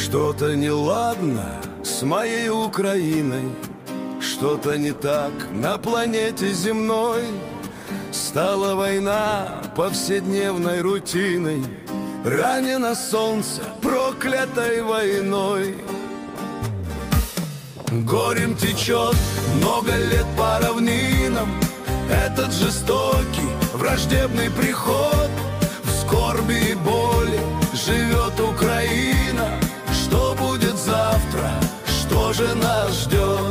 Что-то неладно с моей Украиной, что-то не так на планете земной. Стала война повседневной рутиной, ранено солнце проклятой войной. Горем течет много лет по равнинам этот жестокий враждебный приход. В скорби и боли живет Украина. Что будет завтра, что же нас ждет?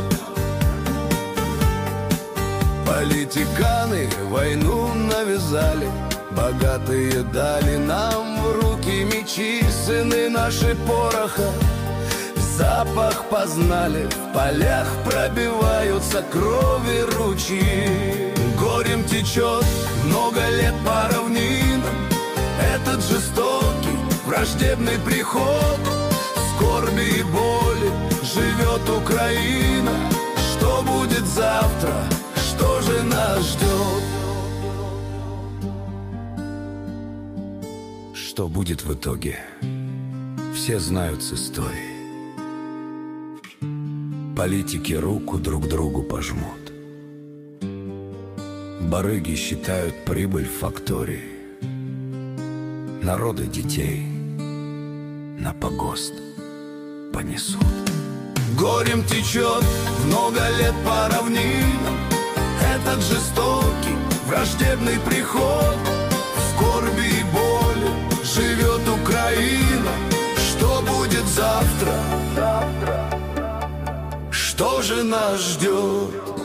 Политиканы войну навязали, богатые дали нам в руки мечи. Сыны наши пороха запах познали, в полях пробиваются крови ручьи. Горем течет много лет по равнинам этот жестокий враждебный приход. В скорби и боли живет Украина. Что будет завтра, что же нас ждет? Что будет в итоге, все знают с истории. Политики руку друг другу пожмут, барыги считают прибыль в фактории, народы детей на погост понесут. Горем течет много лет по равнинам этот жестокий враждебный приход. В скорби и боли живет Украина. Что будет завтра? Что же нас ждет?